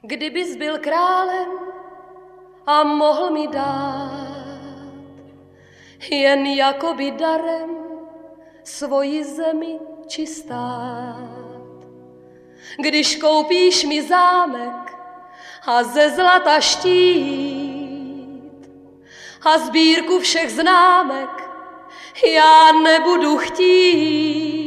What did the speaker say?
Kdybys byl králem a mohl mi dát jen jakoby darem svoji zemi či stát. Když koupíš mi zámek a ze zlata štít a sbírku všech známek já nebudu chtít.